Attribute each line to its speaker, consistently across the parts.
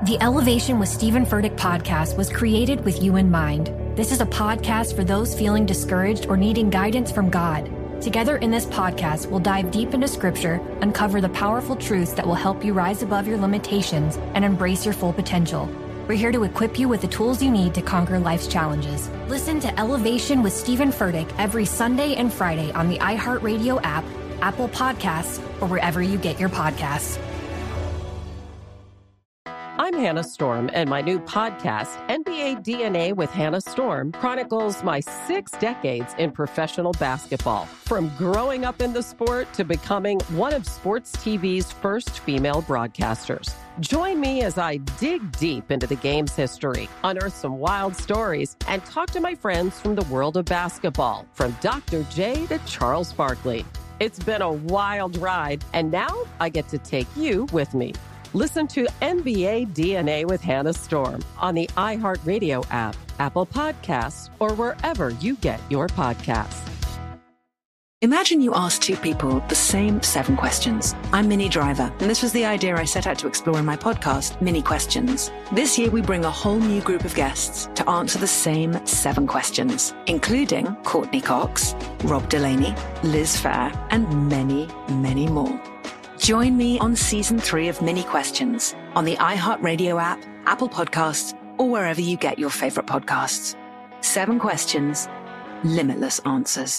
Speaker 1: The Elevation with Stephen Furtick podcast was created with you in mind. This is a podcast for those feeling discouraged or needing guidance from God. Together in this podcast, we'll dive deep into Scripture, uncover the powerful truths that will help you rise above your limitations and embrace your full potential. We're here to equip you with the tools you need to conquer life's challenges. Listen to Elevation with Stephen Furtick every Sunday and Friday on the iHeartRadio app, Apple Podcasts, or wherever you get your podcasts.
Speaker 2: I'm Hannah Storm, and my new podcast, NBA DNA with Hannah Storm, chronicles my 6 decades in professional basketball. From growing up in the sport to becoming one of sports TV's first female broadcasters. Join me as I dig deep into the game's history, unearth some wild stories, and talk to my friends from the world of basketball, from Dr. J to Charles Barkley. It's been a wild ride, and now I get to take you with me. Listen to NBA DNA with Hannah Storm on the iHeartRadio app, Apple Podcasts, or wherever you get your podcasts.
Speaker 3: Imagine you ask 2 people the same 7 questions. I'm Minnie Driver, and this was the idea I set out to explore in my podcast, Minnie Questions. This year, we bring a whole new group of guests to answer the same 7 questions, including Courtney Cox, Rob Delaney, Liz Phair, and many, many more. Join me on Season 3 of Minnie Questions on the iHeartRadio app, Apple Podcasts, or wherever you get your favorite podcasts. 7 questions, limitless answers.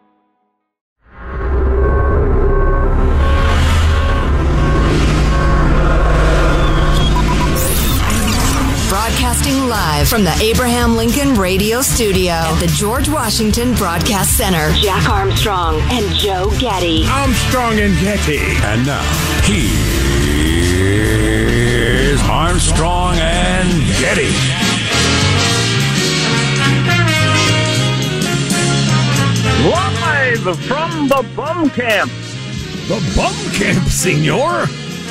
Speaker 4: Broadcasting live from the Abraham Lincoln Radio Studio at the George Washington Broadcast Center. Jack Armstrong and Joe Getty.
Speaker 5: Armstrong and Getty.
Speaker 6: And now, here's Armstrong and Getty.
Speaker 5: Live from the bum camp.
Speaker 6: The bum camp, senor.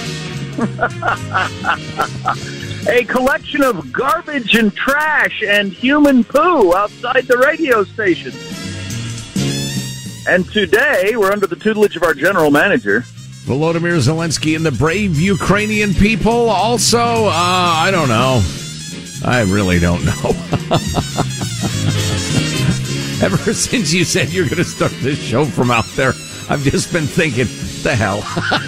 Speaker 5: A collection of garbage and trash and human poo outside the radio station. And today, we're under the tutelage of our general manager,
Speaker 6: Volodymyr Zelensky and the brave Ukrainian people. Also, I don't know. I really don't know. Ever since you said you're going to start this show from out there, I've just been thinking, the hell.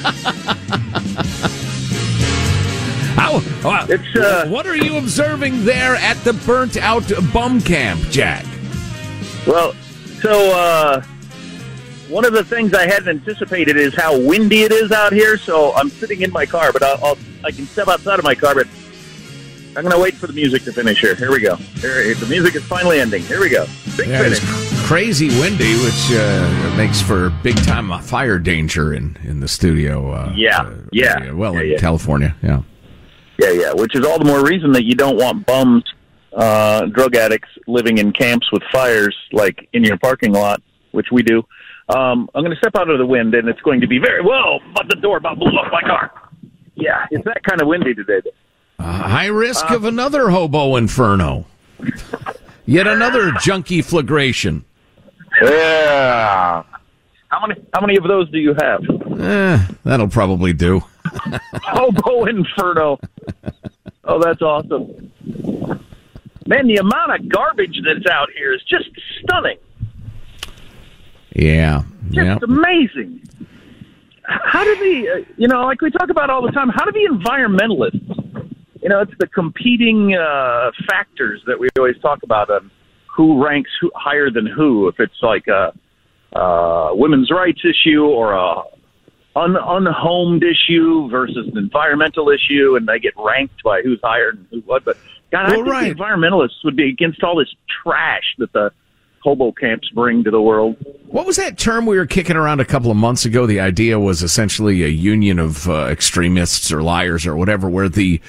Speaker 6: What are you observing there at the burnt-out bum camp, Jack?
Speaker 5: Well, so one of the things I hadn't anticipated is how windy it is out here. So I'm sitting in my car, but I can step outside of my car. But I'm going to wait for the music to finish here. Here we go. The music is finally ending. Here we go. Big finish.
Speaker 6: It's crazy windy, which makes for big-time fire danger in the studio. In California, yeah.
Speaker 5: Yeah, which is all the more reason that you don't want bums, drug addicts living in camps with fires, like in your parking lot, which we do. I'm going to step out of the wind, and it's going to be but the door about blew up my car. Yeah, it's that kind of windy today.
Speaker 6: High risk of another hobo inferno. Yet another junkie flagration.
Speaker 5: Yeah. How many of those do you have?
Speaker 6: That'll probably do.
Speaker 5: Hobo Inferno. Oh, that's awesome. Man, the amount of garbage that's out here is just stunning.
Speaker 6: Yeah.
Speaker 5: Just amazing. How do the, like we talk about all the time, how do the environmentalists, it's the competing factors that we always talk about on who ranks higher than who, if it's like a women's rights issue or a unhomed issue versus an environmental issue, and they get ranked by who's higher and who what. But God, I think the environmentalists would be against all this trash that the hobo camps bring to the world.
Speaker 6: What was that term we were kicking around a couple of months ago? The idea was essentially a union of extremists or liars or whatever, where the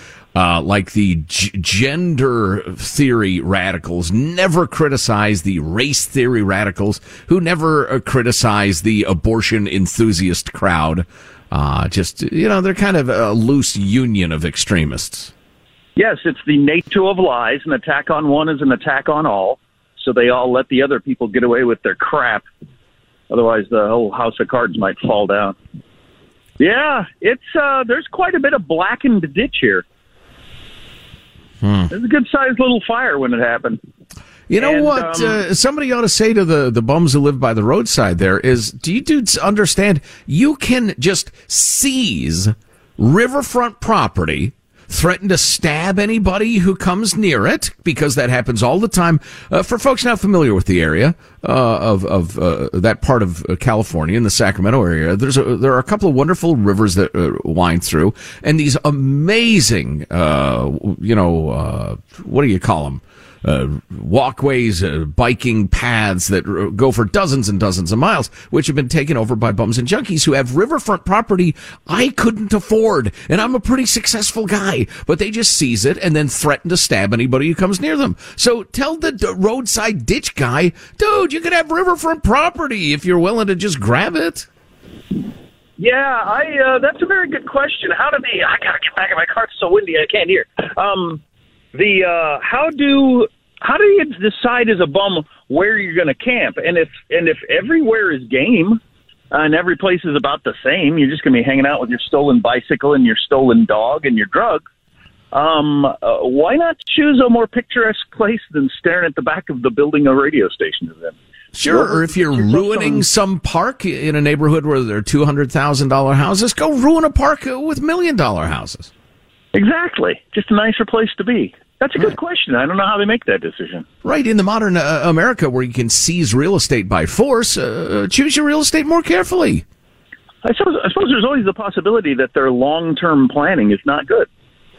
Speaker 6: gender theory radicals never criticize the race theory radicals, who never criticize the abortion enthusiast crowd. They're kind of a loose union of extremists.
Speaker 5: Yes, it's the nature of lies. An attack on one is an attack on all. So they all let the other people get away with their crap. Otherwise, the whole house of cards might fall down. Yeah, it's there's quite a bit of blackened ditch here. It was a good-sized little fire when it happened.
Speaker 6: You know what? Somebody ought to say to the bums who live by the roadside there is, do you dudes understand you can just seize riverfront property, threaten to stab anybody who comes near it, because that happens all the time. For folks not familiar with the area of that part of California, in the Sacramento area, there are a couple of wonderful rivers that wind through, and these amazing, what do you call them? Walkways, biking paths that go for dozens and dozens of miles, which have been taken over by bums and junkies who have riverfront property I couldn't afford, and I'm a pretty successful guy, but they just seize it and then threaten to stab anybody who comes near them. So tell the roadside ditch guy, dude, you could have riverfront property if you're willing to just grab it.
Speaker 5: Yeah, that's a very good question. I gotta get back in my car. It's so windy I can't hear. How do you decide as a bum where you're going to camp? And if everywhere is game and every place is about the same, you're just going to be hanging out with your stolen bicycle and your stolen dog and your drugs. Why not choose a more picturesque place than staring at the back of the building a radio station is in?
Speaker 6: Sure, or if you're ruining some park in a neighborhood where there are $200,000 houses, go ruin a park with $1 million houses.
Speaker 5: Exactly. Just a nicer place to be. That's a good question. I don't know how they make that decision.
Speaker 6: Right. In the modern America where you can seize real estate by force, choose your real estate more carefully.
Speaker 5: I suppose there's always the possibility that their long-term planning is not good.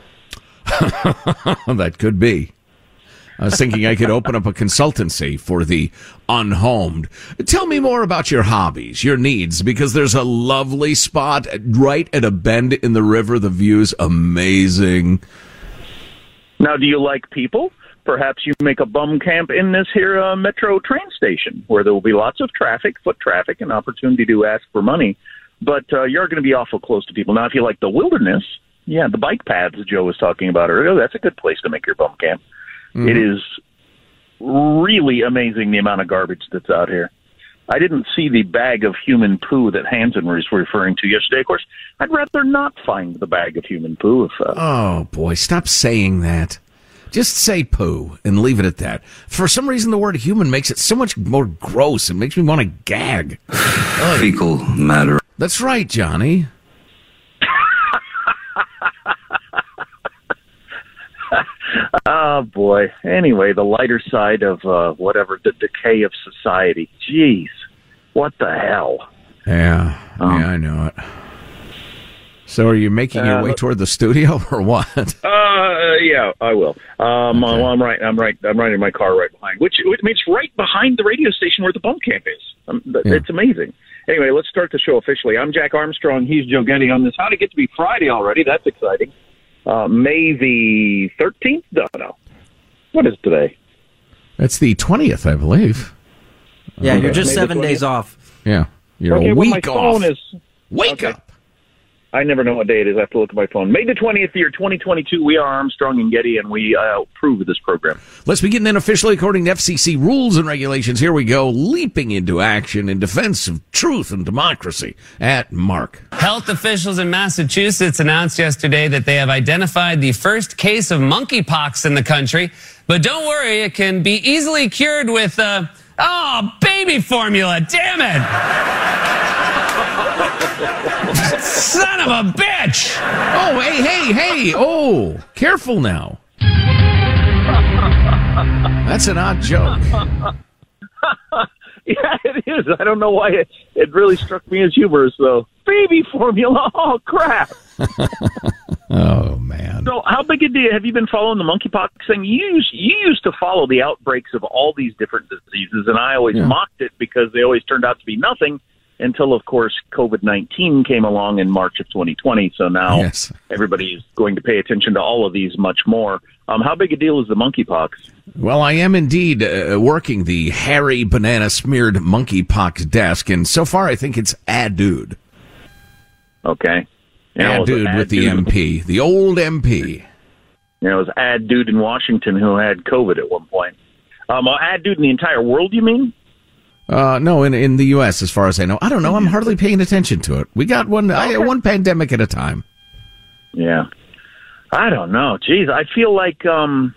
Speaker 6: That could be. I was thinking I could open up a consultancy for the unhomed. Tell me more about your hobbies, your needs, because there's a lovely spot right at a bend in the river. The view's amazing.
Speaker 5: Now, do you like people? Perhaps you make a bum camp in this here metro train station where there will be lots of traffic, foot traffic, and opportunity to ask for money. But you're going to be awful close to people. Now, if you like the wilderness, the bike paths Joe was talking about earlier, that's a good place to make your bum camp. Mm-hmm. It is really amazing the amount of garbage that's out here. I didn't see the bag of human poo that Hansen was referring to yesterday. Of course, I'd rather not find the bag of human poo.
Speaker 6: Oh, boy, stop saying that. Just say poo and leave it at that. For some reason, the word human makes it so much more gross. It makes me want to gag.
Speaker 7: Fecal matter.
Speaker 6: That's right, Johnny.
Speaker 5: Oh, boy. Anyway, the lighter side of the decay of society. Jeez, what the hell?
Speaker 6: Yeah, I know it. So are you making your way toward the studio or what?
Speaker 5: Yeah, I will. Okay. I'm right in my car right behind, which means right behind the radio station where the bum camp is. It's amazing. Anyway, let's start the show officially. I'm Jack Armstrong. He's Joe Getty on this. How'd it get to be Friday already? That's exciting. May the 13th? No. What is today?
Speaker 6: It's the 20th, I believe.
Speaker 8: Yeah, you're just 7 days off.
Speaker 6: Yeah, you're a week off.
Speaker 5: Wake up! I never know what day it is. I have to look at my phone. May the 20th, year 2022. We are Armstrong and Getty, and we approve of this program.
Speaker 6: Let's begin then officially according to FCC rules and regulations. Here we go, leaping into action in defense of truth and democracy at Mark.
Speaker 9: Health officials in Massachusetts announced yesterday that they have identified the first case of monkeypox in the country. But don't worry, it can be easily cured with, baby formula. Damn it! Son of a bitch!
Speaker 6: Oh, hey! Oh, careful now. That's an odd joke.
Speaker 5: Yeah, it is. I don't know why it really struck me as humorous, though. Baby formula. Oh, crap.
Speaker 6: Oh, man.
Speaker 5: So how big a deal have you been following the monkeypox thing? You used to follow the outbreaks of all these different diseases, and I always mocked it because they always turned out to be nothing until, of course, COVID-19 came along in March of 2020. So now everybody's going to pay attention to all of these much more. How big a deal is the monkeypox?
Speaker 6: Well, I am indeed working the hairy banana-smeared monkeypox desk, and so far I think it's dude.
Speaker 5: Okay.
Speaker 6: Dude with the MP, the old MP.
Speaker 5: It was dude in Washington who had COVID at one point. Dude in the entire world, you mean?
Speaker 6: No, in the U.S., as far as I know. I don't know. I'm hardly paying attention to it. We got one pandemic at a time.
Speaker 5: Yeah. I don't know. Geez, I feel like you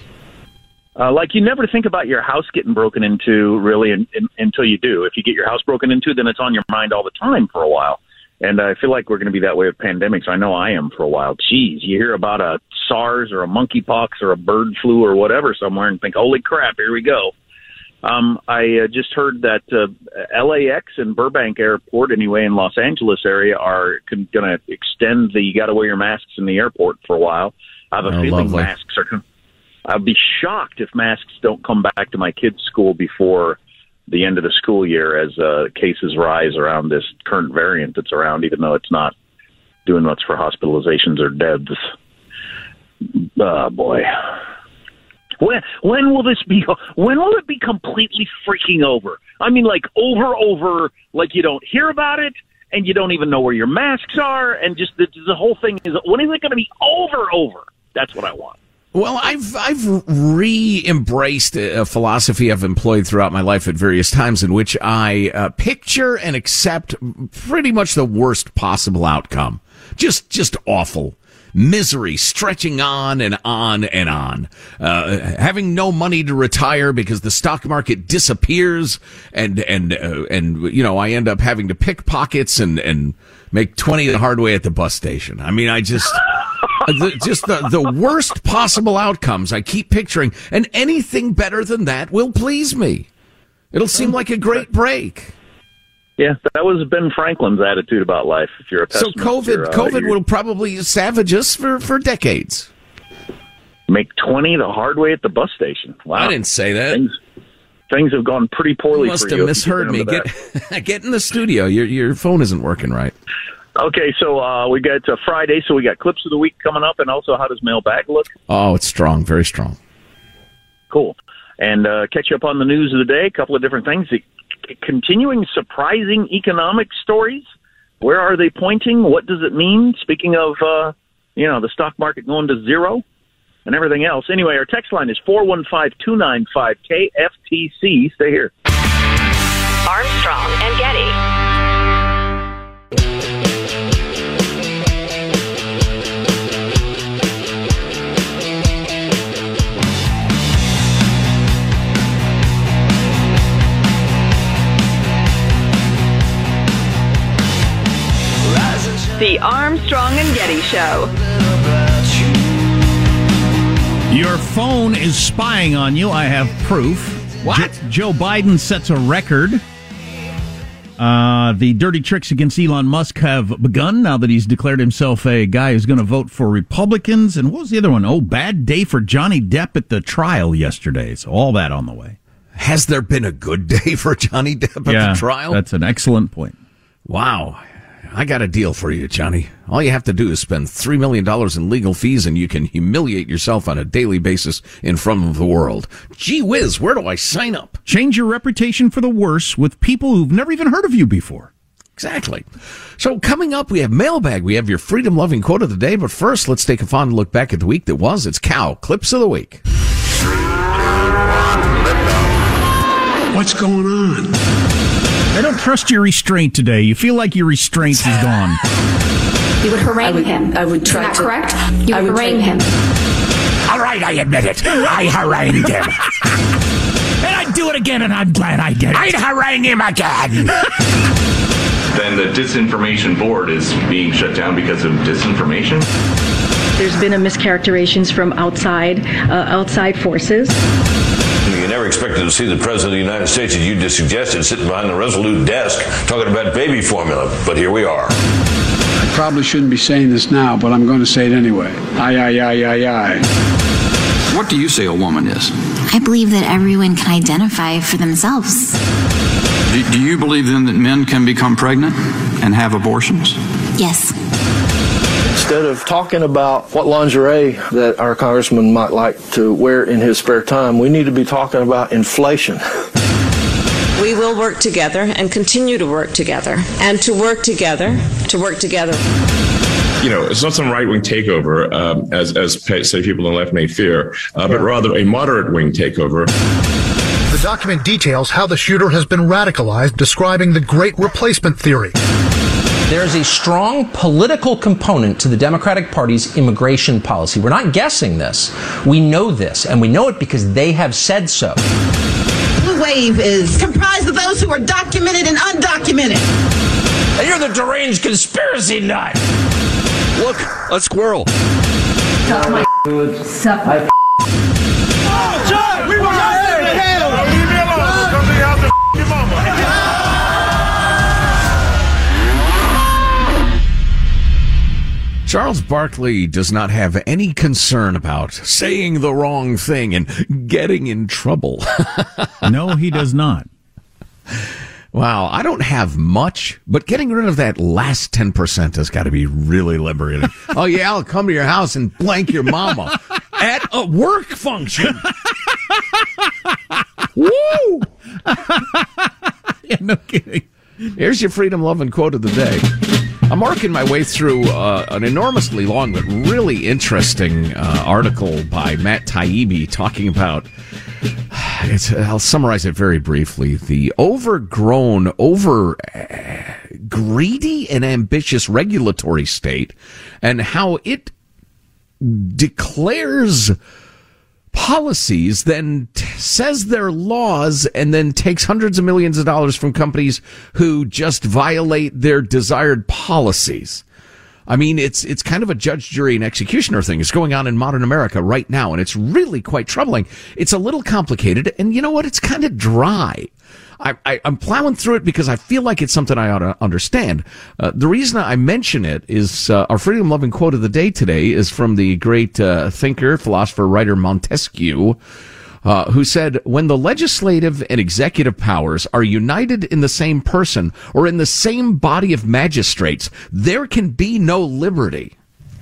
Speaker 5: never think about your house getting broken into, really, until you do. If you get your house broken into, then it's on your mind all the time for a while. And I feel like we're going to be that way with pandemics. I know I am for a while. Geez, you hear about a SARS or a monkeypox or a bird flu or whatever somewhere and think, holy crap, here we go. I just heard that LAX and Burbank Airport, anyway, in Los Angeles area, are going to extend the you got to wear your masks in the airport for a while. I have a feeling masks are. I'd be shocked if masks don't come back to my kids' school before the end of the school year as cases rise around this current variant that's around, even though it's not doing much for hospitalizations or deaths. Boy. When will this be? When will it be completely freaking over? I mean, like over, like you don't hear about it, and you don't even know where your masks are, and just the whole thing is. When is it going to be over? That's what I want.
Speaker 6: Well, I've re-embraced a philosophy I've employed throughout my life at various times, in which I picture and accept pretty much the worst possible outcome. Just awful. Misery stretching on and on and on. Having no money to retire because the stock market disappears and you know, I end up having to pick pockets and make 20 the hard way at the bus station. I mean, I just the worst possible outcomes I keep picturing, and anything better than that will please me. It'll seem like a great break.
Speaker 5: Yeah, that was Ben Franklin's attitude about life. If you're a pessimist,
Speaker 6: so COVID will probably savage us for decades.
Speaker 5: Make 20 the hard way at the bus station. Wow,
Speaker 6: I didn't say that.
Speaker 5: Things have gone pretty poorly.
Speaker 6: You must
Speaker 5: for
Speaker 6: have
Speaker 5: you
Speaker 6: misheard me. Get in the studio. Your phone isn't working right.
Speaker 5: Okay, so we got Friday, so we got clips of the week coming up, and also how does mailbag look?
Speaker 6: Oh, it's strong, very strong.
Speaker 5: Cool. And catch you up on the news of the day. A couple of different things. Continuing surprising economic stories. Where are they pointing? What does it mean? Speaking of, the stock market going to zero and everything else. Anyway, our text line is 415-295-KFTC. Stay here.
Speaker 4: Armstrong and Getty. The Armstrong and Getty Show.
Speaker 10: Your phone is spying on you. I have proof.
Speaker 6: What?
Speaker 10: Joe Biden sets a record. The dirty tricks against Elon Musk have begun now that he's declared himself a guy who's going to vote for Republicans. And what was the other one? Oh, bad day for Johnny Depp at the trial yesterday. So all that on the way.
Speaker 6: Has there been a good day for Johnny Depp at the trial?
Speaker 10: That's an excellent point.
Speaker 6: Wow. I got a deal for you, Johnny. All you have to do is spend $3 million in legal fees and you can humiliate yourself on a daily basis in front of the world. Gee whiz, where do I sign up?
Speaker 10: Change your reputation for the worse with people who've never even heard of you before.
Speaker 6: Exactly. So coming up, we have mailbag. We have your freedom-loving quote of the day. But first, let's take a fond look back at the week that was. It's Cow Clips of the Week.
Speaker 11: What's going on?
Speaker 10: I don't trust your restraint today. You feel like your restraint is gone.
Speaker 12: You would harangue him.
Speaker 11: I would try
Speaker 12: to. Is that correct? You would harangue him.
Speaker 11: All right, I admit it. I harangued him.
Speaker 10: And I'd do it again, and I'm glad I did it.
Speaker 11: I'd harangue him again.
Speaker 13: Then the disinformation board is being shut down because of disinformation?
Speaker 14: There's been a mischaracterizations from outside forces.
Speaker 15: You never expected to see the President of the United States, as you just suggested, sitting behind the Resolute desk talking about baby formula. But here we are.
Speaker 16: I probably shouldn't be saying this now, but I'm going to say it anyway. Aye.
Speaker 17: What do you say a woman is?
Speaker 18: I believe that everyone can identify for themselves.
Speaker 17: Do you believe then that men can become pregnant and have abortions?
Speaker 18: Yes.
Speaker 19: Instead of talking about what lingerie that our congressman might like to wear in his spare time, we need to be talking about inflation.
Speaker 20: We will work together and continue to work together and to work together.
Speaker 21: You know, it's not some right-wing takeover, as say people on the left may fear, but rather a moderate-wing takeover.
Speaker 22: The document details how the shooter has been radicalized, describing the Great Replacement theory.
Speaker 1: There's a strong political component to the Democratic Party's immigration policy. We're not guessing this. We know this, and we know it because they have said so.
Speaker 22: Blue Wave is comprised of those who are documented and undocumented.
Speaker 11: And you're the deranged conspiracy nut. Look, a squirrel.
Speaker 22: Suck my suck my
Speaker 11: Oh, John, we were right in the hell. Leave me alone. Somebody out to your mama.
Speaker 6: Charles Barkley does not have any concern about saying the wrong thing and getting in trouble.
Speaker 10: No, he does not.
Speaker 6: Wow, I don't have much, but getting rid of that last 10% has got to be really liberating. Oh, yeah, I'll come to your house and blank your mama at a work function. Woo!
Speaker 10: Yeah, no kidding.
Speaker 6: Here's your freedom-loving quote of the day. I'm working my way through an enormously long but really interesting article by Matt Taibbi talking about, I'll summarize it very briefly, the overgrown, greedy and ambitious regulatory state and how it declares policies, then says they're laws, and then takes hundreds of millions of dollars from companies who just violate their desired policies. I mean, it's kind of a judge, jury, and executioner thing. It's going on in modern America right now, and it's really quite troubling. It's a little complicated, and you know what? It's kind of dry. I'm plowing through it because I feel like it's something I ought to understand. The reason I mention it is our freedom-loving quote of the day today is from the great thinker, philosopher, writer Montesquieu, who said, when the legislative and executive powers are united in the same person or in the same body of magistrates, there can be no liberty.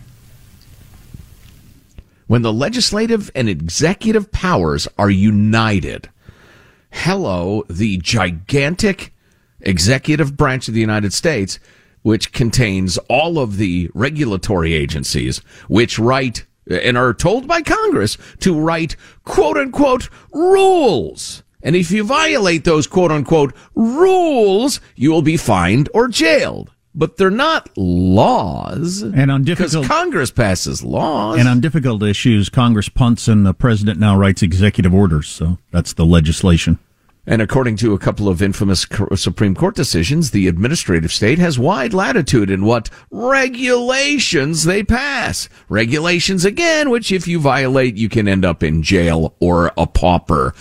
Speaker 6: When the legislative and executive powers are united. Hello, the gigantic executive branch of the United States, which contains all of the regulatory agencies, which write and are told by Congress to write, quote unquote, rules. And if you violate those quote unquote rules, you will be fined or jailed. But they're not laws.
Speaker 10: And on difficult,
Speaker 6: because Congress passes laws.
Speaker 10: And on difficult issues, Congress punts and the president now writes executive orders. So that's the legislation.
Speaker 6: And according to a couple of infamous Supreme Court decisions, the administrative state has wide latitude in what regulations they pass. Regulations, again, which if you violate, you can end up in jail or a pauper.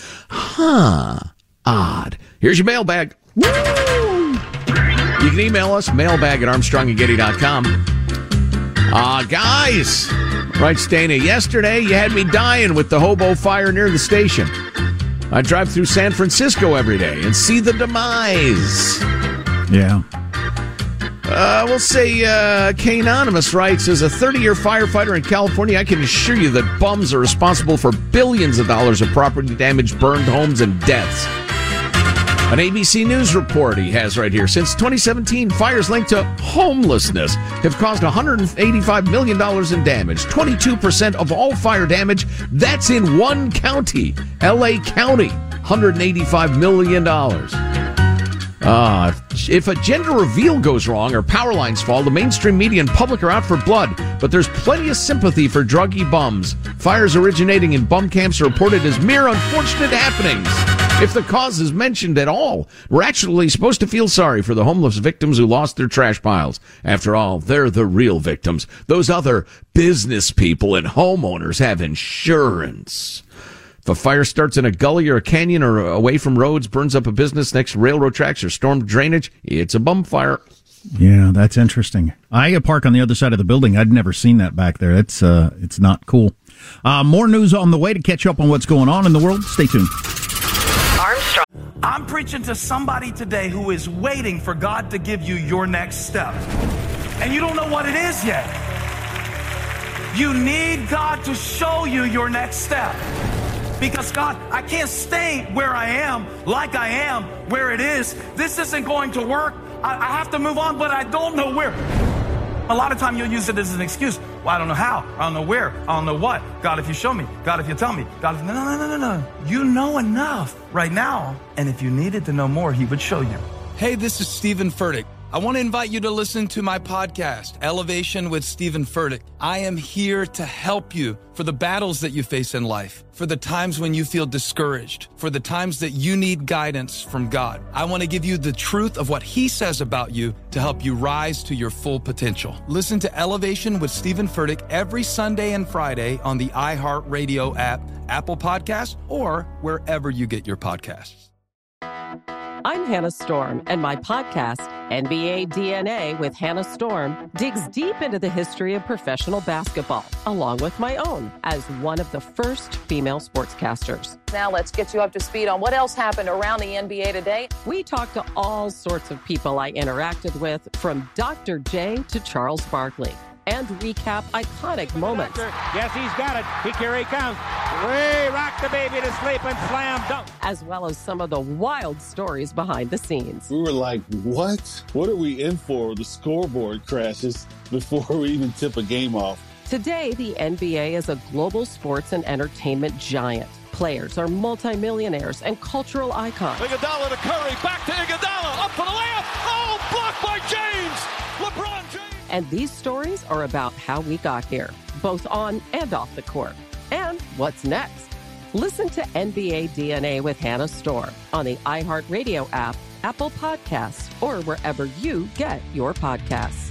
Speaker 6: Odd. Here's your mailbag. Woo! You can email us, mailbag@armstrongandgetty.com. Guys, writes Dana, yesterday you had me dying with the hobo fire near the station. I drive through San Francisco every day and see the demise.
Speaker 10: Yeah.
Speaker 6: We'll say K Anonymous writes, as a 30-year firefighter in California, I can assure you that bums are responsible for billions of dollars of property damage, burned homes, and deaths. An ABC News report he has right here. Since 2017, fires linked to homelessness have caused $185 million in damage. 22% of all fire damage, that's in one county, L.A. County, $185 million. If a gender reveal goes wrong or power lines fall, the mainstream media and public are out for blood. But there's plenty of sympathy for druggy bums. Fires originating in bum camps are reported as mere unfortunate happenings. If the cause is mentioned at all, we're actually supposed to feel sorry for the homeless victims who lost their trash piles. After all, they're the real victims. Those other business people and homeowners have insurance. If a fire starts in a gully or a canyon or away from roads, burns up a business next to railroad tracks or storm drainage, it's a bum fire.
Speaker 10: Yeah, that's interesting. I park on the other side of the building. I'd never seen that back there. It's not cool. More news on the way to catch up on what's going on in the world. Stay tuned.
Speaker 23: Armstrong. I'm preaching to somebody today who is waiting for God to give you your next step. And you don't know what it is yet. You need God to show you your next step. Because God, I can't stay where I am, like I am, where it is. This isn't going to work. I have to move on, but I don't know where. A lot of time you'll use it as an excuse. Well, I don't know how. I don't know where. I don't know what. God, if you show me. God, if you tell me. God, if... No. You know enough right now. And if you needed to know more, he would show you.
Speaker 24: Hey, this is Stephen Furtick.
Speaker 23: I want to invite you to listen to my podcast, Elevation with Stephen Furtick. I am here to help you for the battles that you face in life, for the times when you feel discouraged, for the times that you need guidance from God. I want to give you the truth of what He says about you to help you rise to your full potential. Listen to Elevation with Stephen Furtick every Sunday and Friday on the iHeartRadio app, Apple Podcasts, or wherever you get your podcasts.
Speaker 2: I'm Hannah Storm, and my podcast, NBA DNA with Hannah Storm, digs deep into the history of professional basketball, along with my own, as one of the first female sportscasters.
Speaker 3: Now let's get you up to speed on what else happened around the NBA today.
Speaker 2: We talk to all sorts of people I interacted with, from Dr. J to Charles Barkley, and recap iconic moments.
Speaker 7: Yes, he's got it. Here he comes. We rock the baby to sleep and slam dunk.
Speaker 2: As well as some of the wild stories behind the scenes.
Speaker 24: We were like, what? What are we in for? The scoreboard crashes before we even tip a game off.
Speaker 2: Today, the NBA is a global sports and entertainment giant. Players are multimillionaires and cultural icons.
Speaker 11: Iguodala to Curry, back to Iguodala, up for the layup. Oh, blocked by James. LeBron James.
Speaker 2: And these stories are about how we got here, both on and off the court. And what's next? Listen to NBA DNA with Hannah Storm on the iHeartRadio app, Apple Podcasts, or wherever you get your podcasts.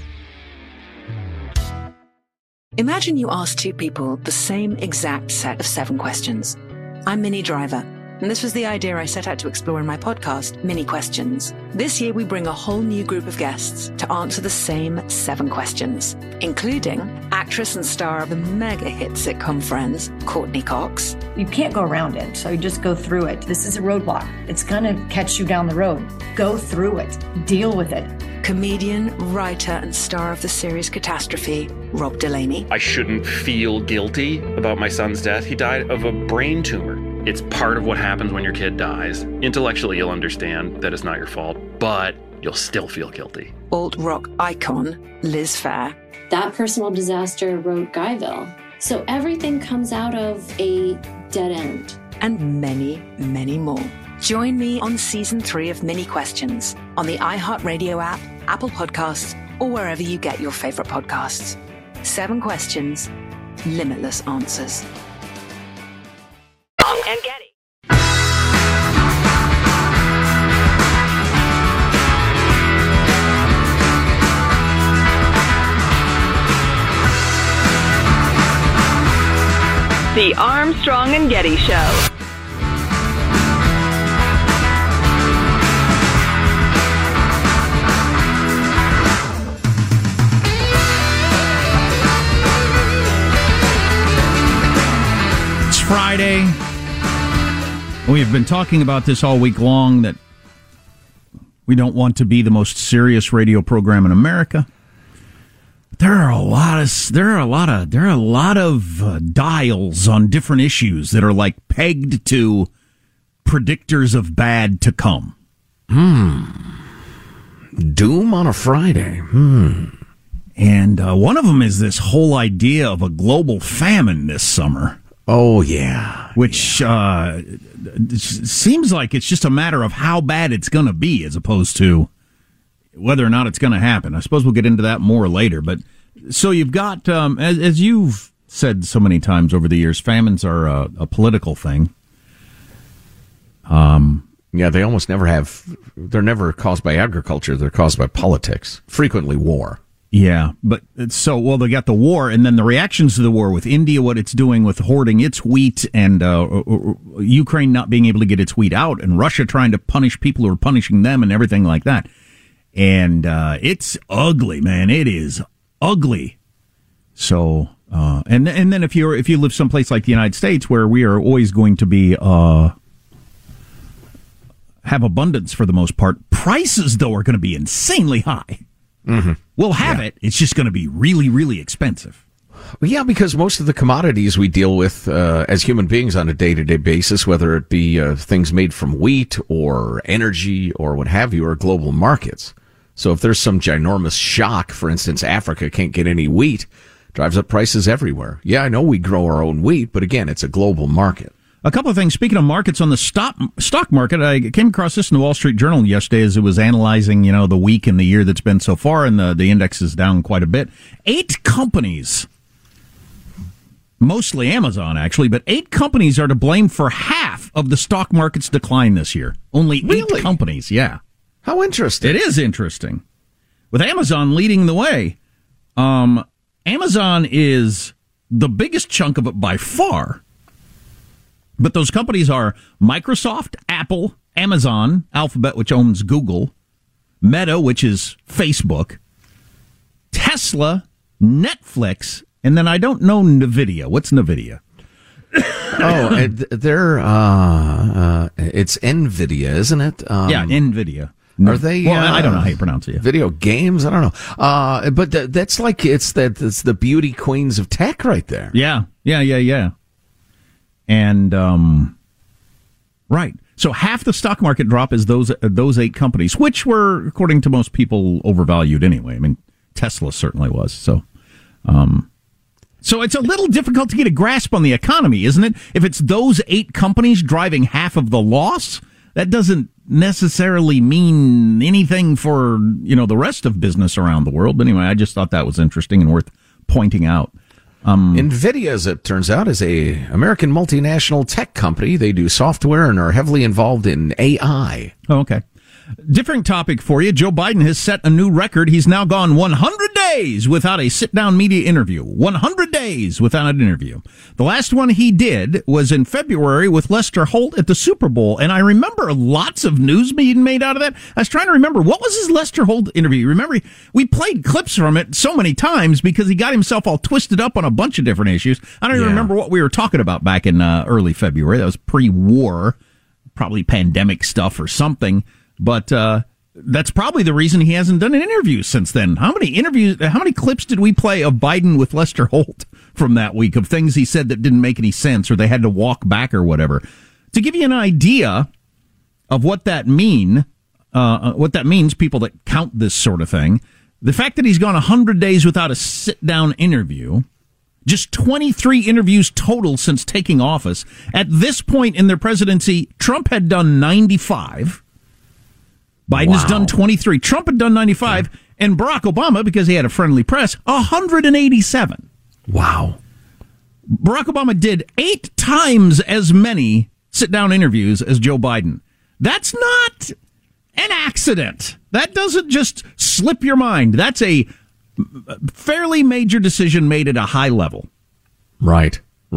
Speaker 25: Imagine you ask two people the same exact set of 7 questions. I'm Minnie Driver, and this was the idea I set out to explore in my podcast, Mini Questions. This year, we bring a whole new group of guests to answer the same 7 questions, including actress and star of the mega hit sitcom Friends, Courtney Cox.
Speaker 26: You can't go around it, so you just go through it. This is a roadblock. It's going to catch you down the road. Go through it. Deal with it.
Speaker 25: Comedian, writer, and star of the series Catastrophe, Rob Delaney.
Speaker 27: I shouldn't feel guilty about my son's death. He died of a brain tumor. It's part of what happens when your kid dies. Intellectually, you'll understand that it's not your fault, but you'll still feel guilty.
Speaker 25: Alt-rock icon, Liz Phair.
Speaker 12: That personal disaster wrote Guyville. So everything comes out of a dead end.
Speaker 25: And many, many more. Join me on Season 3 of Mini Questions on the iHeartRadio app, Apple Podcasts, or wherever you get your favorite podcasts. 7 questions, limitless answers.
Speaker 4: And Getty. The Armstrong and Getty Show.
Speaker 10: It's Friday. We have been talking about this all week long, that we don't want to be the most serious radio program in America. There are a lot of dials on different issues that are like pegged to predictors of bad to come.
Speaker 6: Doom on a Friday.
Speaker 10: And one of them is this whole idea of a global famine this summer.
Speaker 6: Oh, yeah.
Speaker 10: Which seems like it's just a matter of how bad it's going to be as opposed to whether or not it's going to happen. I suppose we'll get into that more later. But so you've got, as you've said so many times over the years, famines are a political thing.
Speaker 6: Yeah, they almost never have. They're never caused by agriculture. They're caused by politics, frequently war.
Speaker 10: Yeah, but so they got the war, and then the reactions to the war with India, what it's doing with hoarding its wheat, and Ukraine not being able to get its wheat out, and Russia trying to punish people who are punishing them, and everything like that. And it's ugly, man. It is ugly. So, and then if you live someplace like the United States, where we are always going to be have abundance for the most part, prices though are going to be insanely high.
Speaker 6: Mm-hmm.
Speaker 10: We'll have it. It's just going to be really, really expensive.
Speaker 6: Well, yeah, because most of the commodities we deal with as human beings on a day-to-day basis, whether it be things made from wheat or energy or what have you, are global markets. So if there's some ginormous shock, for instance, Africa can't get any wheat, drives up prices everywhere. Yeah, I know we grow our own wheat, but again, it's a global market.
Speaker 10: A couple of things. Speaking of markets on the stock market, I came across this in the Wall Street Journal yesterday as it was analyzing, the week and the year that's been so far, and the index is down quite a bit. 8 companies, mostly Amazon actually, but 8 companies are to blame for half of the stock market's decline this year. Only 8 companies, yeah.
Speaker 6: How interesting.
Speaker 10: It is interesting. With Amazon leading the way. Amazon is the biggest chunk of it by far. But those companies are Microsoft, Apple, Amazon, Alphabet, which owns Google, Meta, which is Facebook, Tesla, Netflix, and then I don't know NVIDIA. What's NVIDIA?
Speaker 6: It's NVIDIA, isn't it?
Speaker 10: Yeah, NVIDIA.
Speaker 6: Are they?
Speaker 10: Well, I don't know how you pronounce it.
Speaker 6: Video games? I don't know. But that's like it's the beauty queens of tech right there.
Speaker 10: Yeah. And right. So half the stock market drop is those 8 companies, which were, according to most people, overvalued anyway. I mean, Tesla certainly was. So it's a little difficult to get a grasp on the economy, isn't it? If it's those 8 companies driving half of the loss, that doesn't necessarily mean anything for, the rest of business around the world. But anyway, I just thought that was interesting and worth pointing out.
Speaker 6: NVIDIA, as it turns out, is a American multinational tech company. They do software and are heavily involved in AI.
Speaker 10: Oh, okay. Different topic for you. Joe Biden has set a new record. He's now gone 100 days without a sit-down media interview. 100 days without an interview. The last one he did was in February with Lester Holt at the Super Bowl, and I remember lots of news being made out of that. I was trying to remember, what was his Lester Holt interview? Remember, we played clips from it so many times because he got himself all twisted up on a bunch of different issues. I don't even remember what we were talking about back in early February. That was pre-war, probably pandemic stuff or something. But that's probably the reason he hasn't done an interview since then. How many clips did we play of Biden with Lester Holt from that week of things he said that didn't make any sense or they had to walk back or whatever? To give you an idea of what that means, people that count this sort of thing, the fact that he's gone 100 days without a sit-down interview, just 23 interviews total since taking office. At this point in their presidency, Trump had done 95. Biden has done 23. Trump had done 95. Okay. And Barack Obama, because he had a friendly press, 187.
Speaker 6: Wow.
Speaker 10: Barack Obama did 8 times as many sit-down interviews as Joe Biden. That's not an accident. That doesn't just slip your mind. That's a fairly major decision made at a high level.
Speaker 6: Right.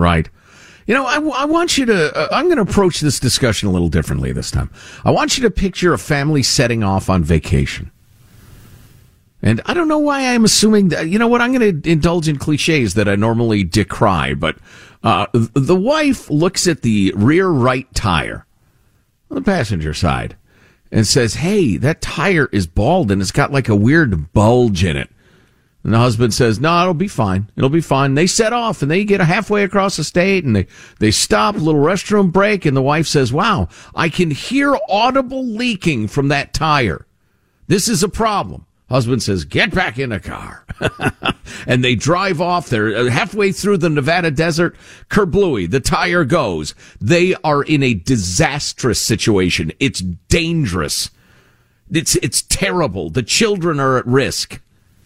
Speaker 6: I want you to, I'm going to approach this discussion a little differently this time. I want you to picture a family setting off on vacation. And I don't know why I'm assuming that, I'm going to indulge in cliches that I normally decry, but the wife looks at the rear right tire on the passenger side and says, hey, that tire is bald and it's got like a weird bulge in it. And the husband says, no, it'll be fine. It'll be fine. They set off and they get halfway across the state and they stop, a little restroom break. And the wife says, wow, I can hear audible leaking from that tire. This is a problem. Husband says, get back in the car. And they drive off. They're halfway through the Nevada desert. Kerblooey, the tire goes. They are in a disastrous situation. It's dangerous. It's terrible. The children are at risk.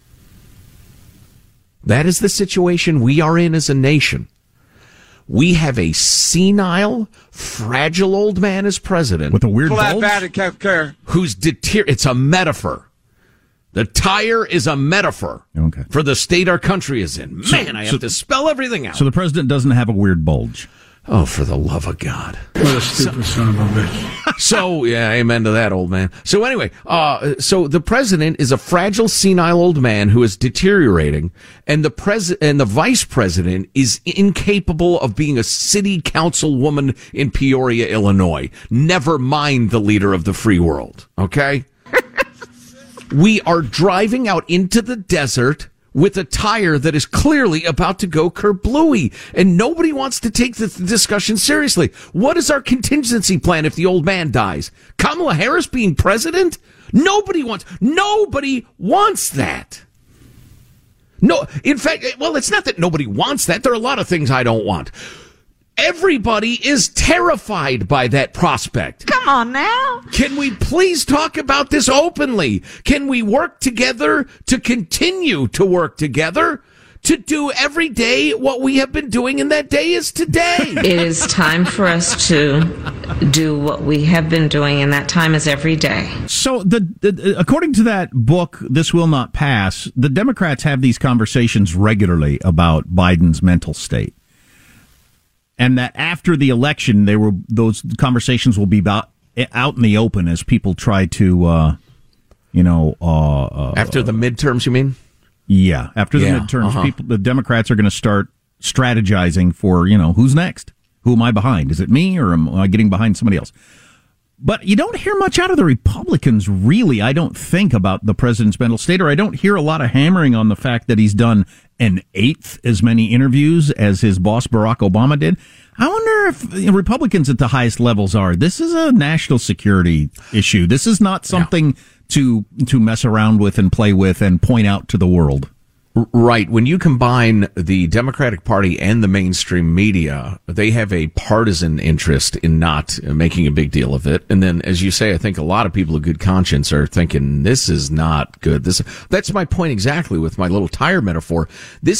Speaker 6: That is the situation we are in as a nation. We have a senile, fragile old man as president.
Speaker 10: With a weird bulge?
Speaker 6: Who's it's a metaphor. The tire is a metaphor for the state our country is in. Man, I have to spell everything out.
Speaker 10: So the president doesn't have a weird bulge.
Speaker 6: Oh, for the love of God.
Speaker 5: What a stupid son of a bitch.
Speaker 6: So, yeah, amen to that, old man. So anyway, so the president is a fragile, senile old man who is deteriorating, and the vice president is incapable of being a city councilwoman in Peoria, Illinois. Never mind the leader of the free world, okay? We are driving out into the desert with a tire that is clearly about to go kerblooey, and nobody wants to take the discussion seriously. What is our contingency plan if the old man dies? Kamala Harris being president? Nobody wants that. No, in fact, well, it's not that nobody wants that. There are a lot of things I don't want. Everybody is terrified by that prospect.
Speaker 8: Come on now.
Speaker 6: Can we please talk about this openly? Can we work together to continue to work together to do every day what we have been doing, and that day is today?
Speaker 20: It is time for us to do what we have been doing, and that time is every day.
Speaker 10: So, according to that book, This Will Not Pass, the Democrats have these conversations regularly about Biden's mental state. And that after the election, those conversations will be out in the open as people try to,
Speaker 6: after the midterms, you mean?
Speaker 10: Yeah, after the midterms, the Democrats are going to start strategizing for, who's next? Who am I behind? Is it me, or am I getting behind somebody else? But you don't hear much out of the Republicans, really, I don't think, about the president's mental state, or I don't hear a lot of hammering on the fact that he's done an eighth as many interviews as his boss Barack Obama did. I wonder if Republicans at the highest levels are. This is a national security issue. This is not something to mess around with and play with and point out to the world.
Speaker 6: Right. When you combine the Democratic Party and the mainstream media, they have a partisan interest in not making a big deal of it. And then, as you say, I think a lot of people of good conscience are thinking, this is not good. That's my point exactly with my little tire metaphor.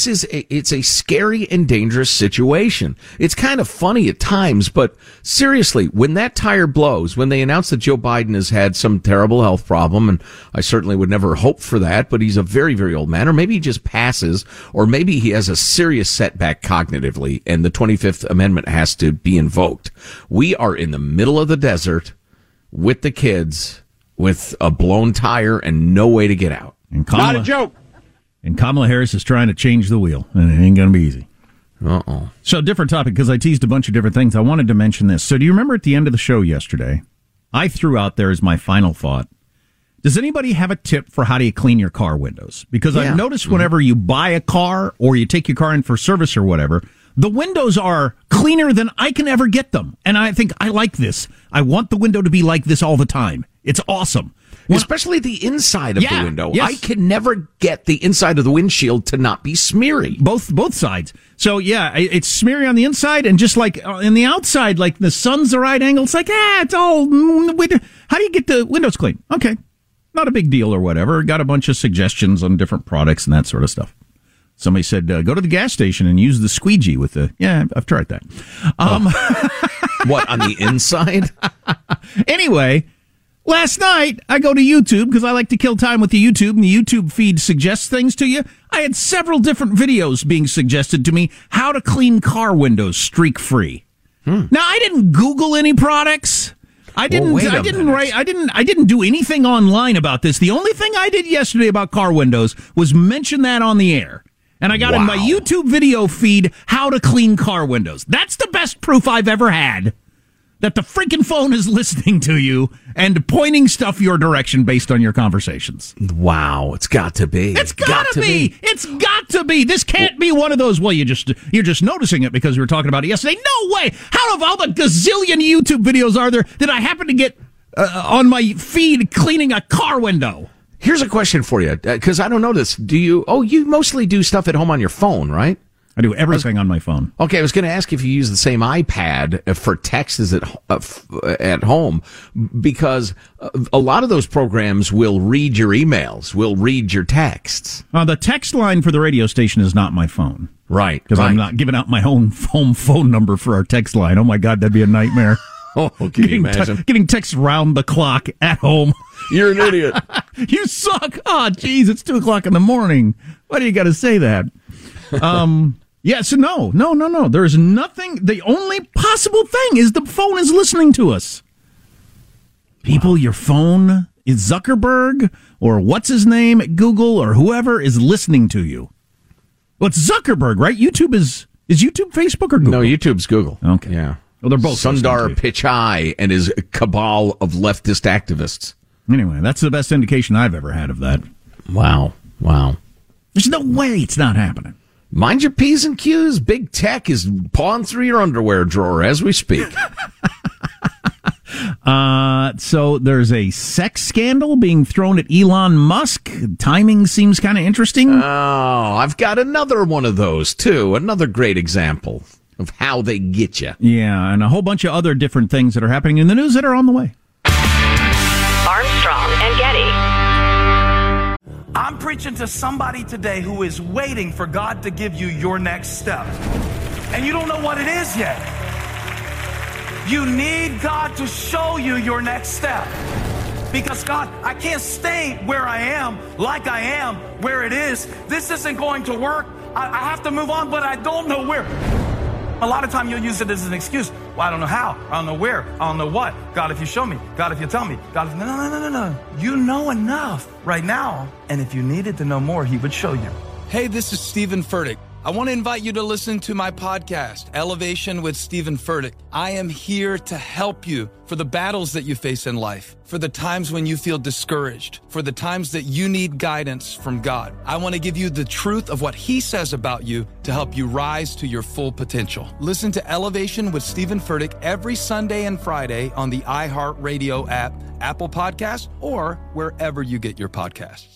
Speaker 6: It's a scary and dangerous situation. It's kind of funny at times, but seriously, when that tire blows, when they announce that Joe Biden has had some terrible health problem, and I certainly would never hope for that, but he's a very, very old man, or maybe he just passes, or maybe he has a serious setback cognitively and the 25th Amendment has to be invoked. We are in the middle of the desert with the kids with a blown tire and no way to get out.
Speaker 10: Not a joke. And Kamala Harris is trying to change the wheel, and it ain't going to be easy.
Speaker 6: Uh-oh.
Speaker 10: So, different topic, because I teased a bunch of different things. I wanted to mention this. So, do you remember at the end of the show yesterday, I threw out there as my final thought, does anybody have a tip for how do you clean your car windows? Because I've noticed whenever you buy a car or you take your car in for service or whatever, the windows are cleaner than I can ever get them. And I think I like this. I want the window to be like this all the time. It's awesome.
Speaker 6: Especially the inside of the window.
Speaker 10: Yes.
Speaker 6: I can never get the inside of the windshield to not be smeary.
Speaker 10: Both sides. So, yeah, it's smeary on the inside, and just like in the outside, like the sun's the right angle. It's like, it's all... How do you get the windows clean? Okay. Not a big deal or whatever. Got a bunch of suggestions on different products and that sort of stuff. Somebody said, go to the gas station and use the squeegee with the... Yeah, I've tried that.
Speaker 6: What, on the inside?
Speaker 10: Anyway, last night, I go to YouTube because I like to kill time with the YouTube, and the YouTube feed suggests things to you. I had several different videos being suggested to me how to clean car windows streak-free. Now, I didn't Google any products. I didn't do anything online about this. The only thing I did yesterday about car windows was mention that on the air. And I got in my YouTube video feed how to clean car windows. That's the best proof I've ever had that the freaking phone is listening to you and pointing stuff your direction based on your conversations.
Speaker 6: Wow, it's got to be.
Speaker 10: It's got to be. It's got to be. This can't be one of those, well, you're just noticing it because we were talking about it yesterday. No way. How of all the gazillion YouTube videos are there that I happen to get on my feed cleaning a car window?
Speaker 6: Here's a question for you, because I don't know this. You mostly do stuff at home on your phone, right?
Speaker 10: I do everything on my phone.
Speaker 6: Okay, I was going to ask if you use the same iPad for text as at home, because a lot of those programs will read your emails, will read your texts.
Speaker 10: The text line for the radio station is not my phone.
Speaker 6: Right.
Speaker 10: Because I'm not giving out my own home phone number for our text line. Oh, my God, that'd be a nightmare.
Speaker 6: Oh, can you imagine?
Speaker 10: Getting texts round the clock at home.
Speaker 6: You're an idiot.
Speaker 10: You suck. Oh, geez, it's 2:00 in the morning. Why do you got to say that? Yeah, so no. There's nothing. The only possible thing is the phone is listening to us. People, your phone is Zuckerberg or what's his name at Google or whoever is listening to you. Well, it's Zuckerberg, right? YouTube is YouTube Facebook or Google?
Speaker 6: No, YouTube's Google.
Speaker 10: Okay.
Speaker 6: Yeah.
Speaker 10: Well, they're both
Speaker 6: Sundar Pichai and his cabal of leftist activists.
Speaker 10: Anyway, that's the best indication I've ever had of that.
Speaker 6: Wow.
Speaker 10: There's no way it's not happening.
Speaker 6: Mind your P's and Q's. Big tech is pawing through your underwear drawer as we speak.
Speaker 10: So there's a sex scandal being thrown at Elon Musk. Timing seems kind of interesting.
Speaker 6: Oh, I've got another one of those, too. Another great example. of how they get you.
Speaker 10: Yeah, and a whole bunch of other different things that are happening in the news that are on the way.
Speaker 4: Armstrong and Getty.
Speaker 23: I'm preaching to somebody today who is waiting for God to give you your next step. And you don't know what it is yet. You need God to show you your next step. Because God, I can't stay where I am, like I am, where it is. This isn't going to work. I have to move on, but I don't know where. A lot of time you'll use it as an excuse. Well, I don't know how. I don't know where. I don't know what. God, if you show me. God, if you tell me. God, if... No. You know enough right now. And if you needed to know more, he would show you.
Speaker 8: Hey, this is Stephen Furtick. I want to invite you to listen to my podcast, Elevation with Stephen Furtick. I am here to help you for the battles that you face in life, for the times when you feel discouraged, for the times that you need guidance from God. I want to give you the truth of what he says about you to help you rise to your full potential. Listen to Elevation with Stephen Furtick every Sunday and Friday on the iHeartRadio app, Apple Podcasts, or wherever you get your podcasts.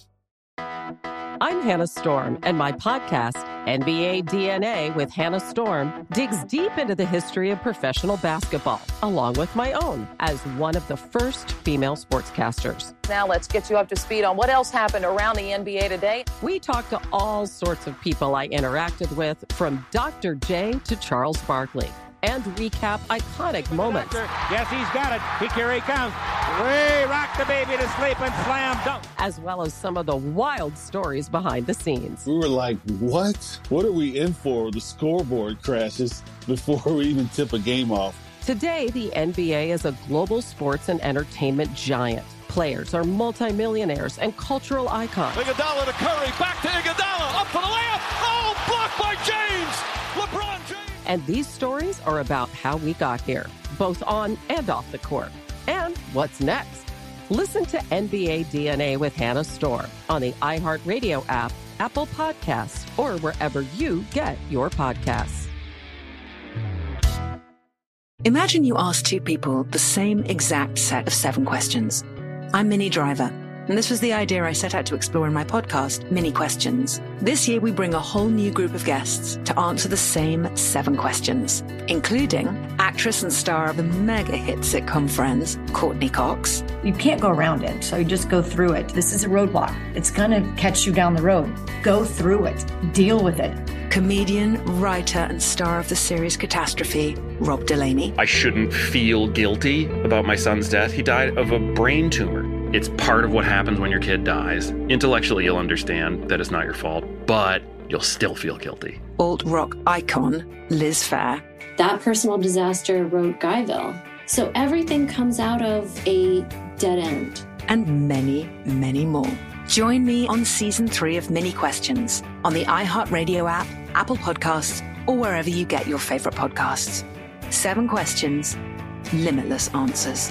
Speaker 2: I'm Hannah Storm, and my podcast, NBA DNA with Hannah Storm, digs deep into the history of professional basketball, along with my own, as one of the first female sportscasters.
Speaker 3: Now let's get you up to speed on what else happened around the NBA today.
Speaker 2: We talked to all sorts of people I interacted with, from Dr. J to Charles Barkley, and recap iconic moments.
Speaker 7: Yes, he's got it. Here he comes. Way rock the baby to sleep and slam dunk.
Speaker 2: As well as some of the wild stories behind the scenes.
Speaker 24: We were like, what? What are we in for? The scoreboard crashes before we even tip a game off.
Speaker 2: Today, the NBA is a global sports and entertainment giant. Players are multimillionaires and cultural icons.
Speaker 11: Iguodala to Curry, back to Iguodala, up for the layup. Oh, blocked by James. LeBron James.
Speaker 2: And these stories are about how we got here, both on and off the court. And what's next? Listen to NBA DNA with Hannah Storm on the iHeartRadio app, Apple Podcasts, or wherever you get your podcasts.
Speaker 25: Imagine you ask two people the same exact set of 7 questions. I'm Minnie Driver, and this was the idea I set out to explore in my podcast, Mini Questions. This year, we bring a whole new group of guests to answer the same 7 questions, including actress and star of the mega hit sitcom Friends, Courtney Cox.
Speaker 26: You can't go around it, so you just go through it. This is a roadblock. It's going to catch you down the road. Go through it. Deal with it.
Speaker 25: Comedian, writer, and star of the series Catastrophe, Rob Delaney.
Speaker 27: I shouldn't feel guilty about my son's death. He died of a brain tumor. It's part of what happens when your kid dies. Intellectually, you'll understand that it's not your fault, but you'll still feel guilty.
Speaker 25: Alt-rock icon, Liz Phair.
Speaker 12: That personal disaster wrote Guyville. So everything comes out of a dead end.
Speaker 25: And many, many more. Join me on Season 3 of Mini Questions on the iHeartRadio app, Apple Podcasts, or wherever you get your favorite podcasts. 7 questions, limitless answers.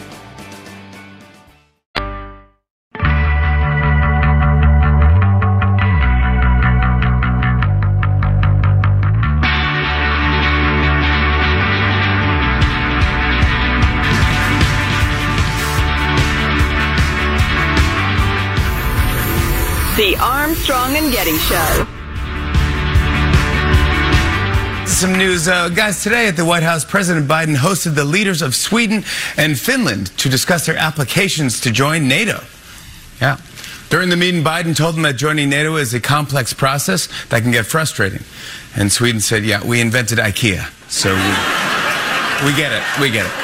Speaker 4: The Armstrong and Getty Show.
Speaker 9: Some news, guys. Today at the White House, President Biden hosted the leaders of Sweden and Finland to discuss their applications to join NATO. Yeah. During the meeting, Biden told them that joining NATO is a complex process that can get frustrating. And Sweden said, yeah, we invented IKEA. So we get it. We get it.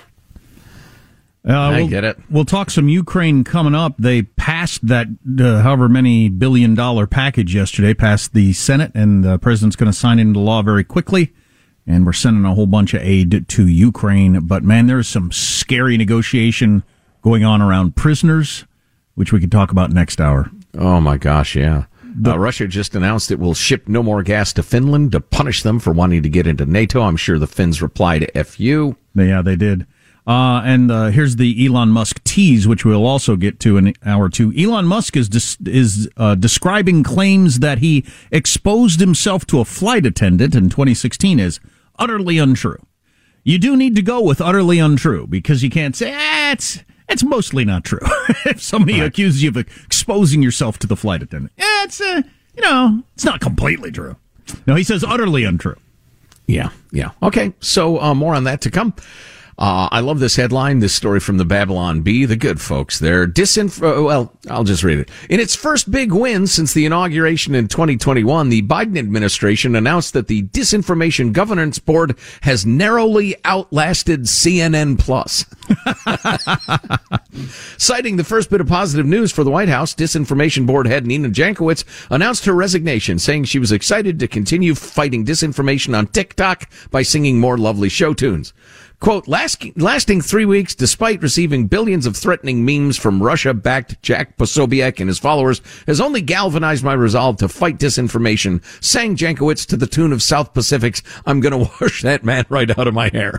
Speaker 6: I get it.
Speaker 10: We'll talk some Ukraine coming up. They passed that however many billion-dollar package yesterday, passed the Senate, and the president's going to sign it into law very quickly. And we're sending a whole bunch of aid to Ukraine. But, man, there's some scary negotiation going on around prisoners, which we could talk about next hour.
Speaker 6: Oh, my gosh, yeah. Russia just announced it will ship no more gas to Finland to punish them for wanting to get into NATO. I'm sure the Finns replied to FU.
Speaker 10: Yeah, they did. And here's the Elon Musk tease, which we'll also get to in hour 2. Elon Musk is describing claims that he exposed himself to a flight attendant in 2016 as utterly untrue. You do need to go with utterly untrue, because you can't say, it's mostly not true. If somebody accuses you of exposing yourself to the flight attendant, it's not completely true. No, he says utterly untrue.
Speaker 6: Yeah. Okay, so more on that to come. I love this headline, this story from the Babylon Bee. The good folks there. I'll just read it. In its first big win since the inauguration in 2021, the Biden administration announced that the Disinformation Governance Board has narrowly outlasted CNN Plus. Citing the first bit of positive news for the White House, Disinformation Board head Nina Jankowicz announced her resignation, saying she was excited to continue fighting disinformation on TikTok by singing more lovely show tunes. Quote, lasting 3 weeks despite receiving billions of threatening memes from Russia-backed Jack Posobiec and his followers has only galvanized my resolve to fight disinformation, sang Jankowicz to the tune of South Pacific's I'm gonna wash that man right out of my hair.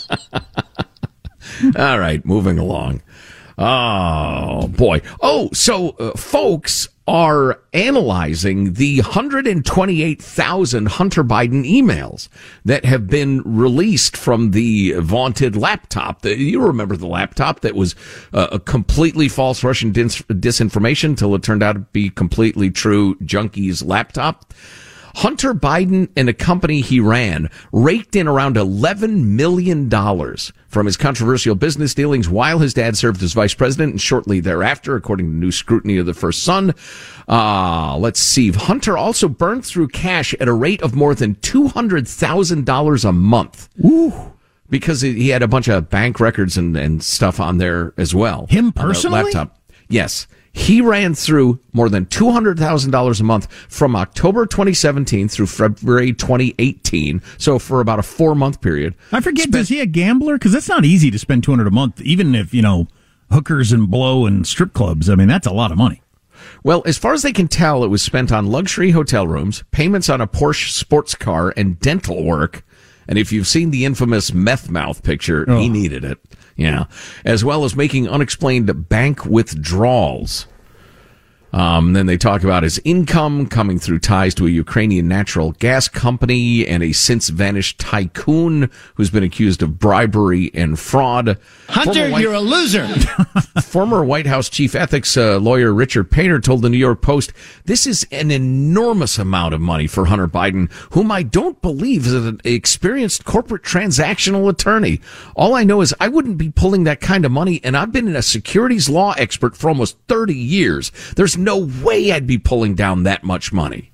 Speaker 6: All right, moving along. Oh, boy. Oh, so folks are analyzing the 128,000 Hunter Biden emails that have been released from the vaunted laptop. You remember the laptop that was a completely false Russian disinformation till it turned out to be completely true Junkie's laptop. Hunter Biden and a company he ran raked in around $11 million from his controversial business dealings while his dad served as vice president and shortly thereafter, according to new scrutiny of the first son. Let's see. Hunter also burned through cash at a rate of more than $200,000 a month.
Speaker 10: Ooh.
Speaker 6: Because he had a bunch of bank records and stuff on there as well.
Speaker 10: Him personally?
Speaker 6: On the laptop. Yes. He ran through more than $200,000 a month from October 2017 through February 2018. So for about a 4-month period.
Speaker 10: I forget, is he a gambler? Because that's not easy to spend $200 a month, even if, hookers and blow and strip clubs. I mean, that's a lot of money.
Speaker 6: Well, as far as they can tell, it was spent on luxury hotel rooms, payments on a Porsche sports car, and dental work. And if you've seen the infamous meth mouth picture, he needed it. Yeah. As well as making unexplained bank withdrawals. Then they talk about his income coming through ties to a Ukrainian natural gas company and a since vanished tycoon who's been accused of bribery and fraud.
Speaker 13: Hunter, you're a loser.
Speaker 6: Former White House chief ethics lawyer Richard Painter told the New York Post, this is an enormous amount of money for Hunter Biden, whom I don't believe is an experienced corporate transactional attorney. All I know is I wouldn't be pulling that kind of money, and I've been a securities law expert for almost 30 years. There's no way I'd be pulling down that much money.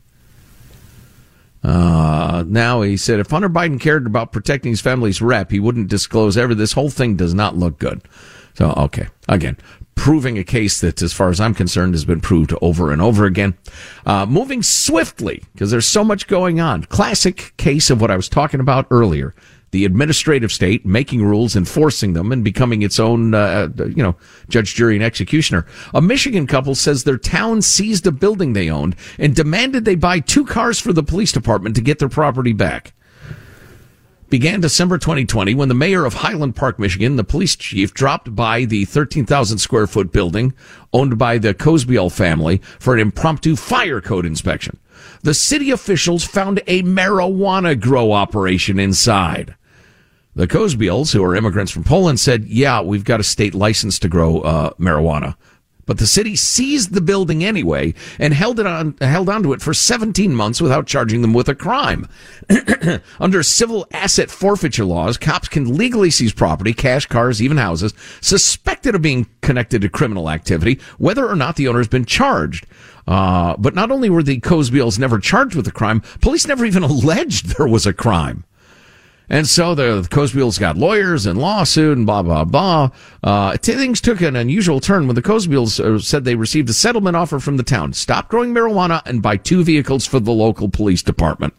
Speaker 6: Now he said if Hunter Biden cared about protecting his family's rep, he wouldn't disclose this whole thing does not look good. So, okay. Again, proving a case that, as far as I'm concerned, has been proved over and over again. Moving swiftly, because there's so much going on. Classic case of what I was talking about earlier. The administrative state making rules, enforcing them, and becoming its own, judge, jury, and executioner. A Michigan couple says their town seized a building they owned and demanded they buy 2 cars for the police department to get their property back. Began December 2020 when the mayor of Highland Park, Michigan, the police chief, dropped by the 13,000 square foot building owned by the Cosbiel family for an impromptu fire code inspection. The city officials found a marijuana grow operation inside. The Cosbiels, who are immigrants from Poland, said, yeah, we've got a state license to grow marijuana. But the city seized the building anyway and held onto it for 17 months without charging them with a crime. Under civil asset forfeiture laws, cops can legally seize property, cash, cars, even houses, suspected of being connected to criminal activity, whether or not the owner has been charged. But not only were the Cosbiels never charged with a crime, police never even alleged there was a crime. And so the Cosbiels got lawyers and lawsuit and blah, blah, blah. Things took an unusual turn when the Cosbiels said they received a settlement offer from the town. Stop growing marijuana and buy 2 vehicles for the local police department.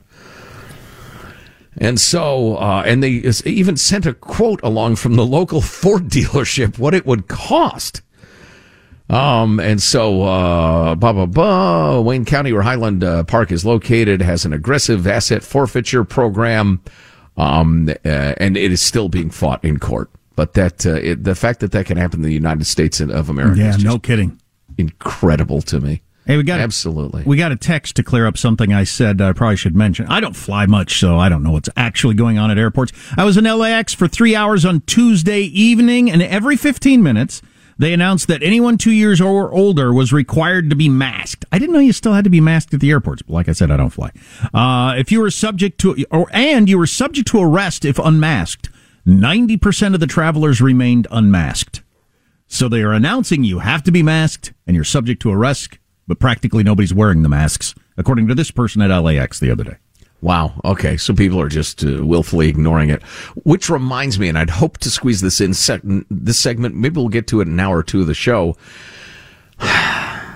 Speaker 6: And so, and they even sent a quote along from the local Ford dealership what it would cost. And so, Wayne County, where Highland Park is located, has an aggressive asset forfeiture program. And it is still being fought in court. But the fact that can happen in the United States of America is just
Speaker 10: no kidding,
Speaker 6: incredible to me.
Speaker 10: Hey, we got a text to clear up something I said I probably should mention. I don't fly much, so I don't know what's actually going on at airports. I was in LAX for 3 hours on Tuesday evening, and every 15 minutes, They announced that anyone 2 years or older was required to be masked. I didn't know you still had to be masked at the airports. But like I said, I don't fly. If you were subject to, you were subject to arrest if unmasked. 90% of the travelers remained unmasked. So they are announcing you have to be masked and you're subject to arrest, but practically nobody's wearing the masks, according to this person at LAX the other day.
Speaker 6: Wow. Okay. So people are just willfully ignoring it, which reminds me, and I'd hope to squeeze this in this segment. Maybe we'll get to it in an hour or two of the show. How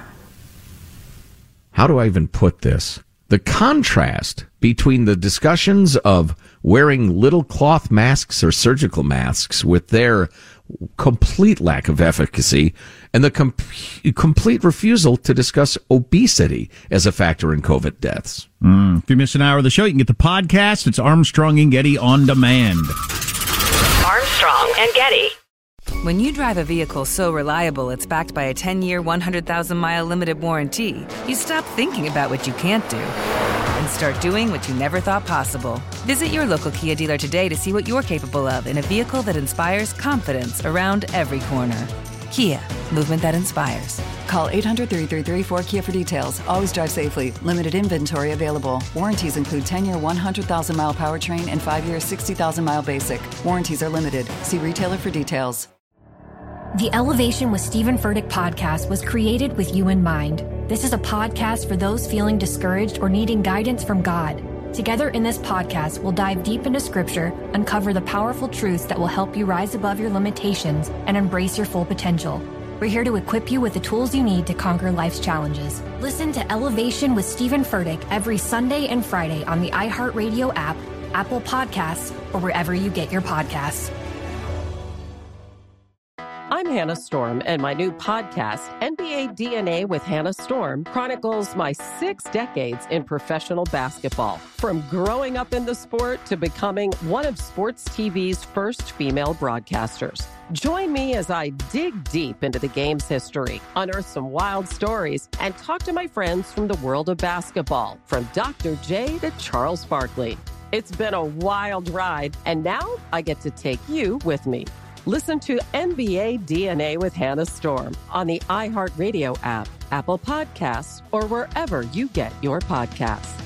Speaker 6: do I even put this? The contrast between the discussions of wearing little cloth masks or surgical masks with their complete lack of efficacy and the complete refusal to discuss obesity as a factor in COVID deaths.
Speaker 10: If you miss an hour of the show, you can get the podcast. It's Armstrong and Getty on demand.
Speaker 4: Armstrong and Getty.
Speaker 14: When you drive a vehicle so reliable it's backed by a 10-year, 100,000-mile limited warranty, you stop thinking about what you can't do and start doing what you never thought possible. Visit your local Kia dealer today to see what you're capable of in a vehicle that inspires confidence around every corner. Kia, movement that inspires.
Speaker 25: Call 800-333-4KIA for details. Always drive safely. Limited inventory available. Warranties include 10-year 100,000-mile powertrain and 5-year 60,000-mile basic. Warranties are limited. See retailer for details.
Speaker 15: The Elevation with Stephen Furtick podcast was created with you in mind. This is a podcast for those feeling discouraged or needing guidance from God. Together in this podcast, we'll dive deep into Scripture, uncover the powerful truths that will help you rise above your limitations and embrace your full potential. We're here to equip you with the tools you need to conquer life's challenges. Listen to Elevation with Stephen Furtick every Sunday and Friday on the iHeartRadio app, Apple Podcasts, or wherever you get your podcasts.
Speaker 2: I'm Hannah Storm, and my new podcast, NBA DNA with Hannah Storm, chronicles my 6 decades in professional basketball. From growing up in the sport to becoming one of sports TV's first female broadcasters. Join me as I dig deep into the game's history, unearth some wild stories, and talk to my friends from the world of basketball, from Dr. J to Charles Barkley. It's been a wild ride, and now I get to take you with me. Listen to NBA DNA with Hannah Storm on the iHeartRadio app, Apple Podcasts, or wherever you get your podcasts.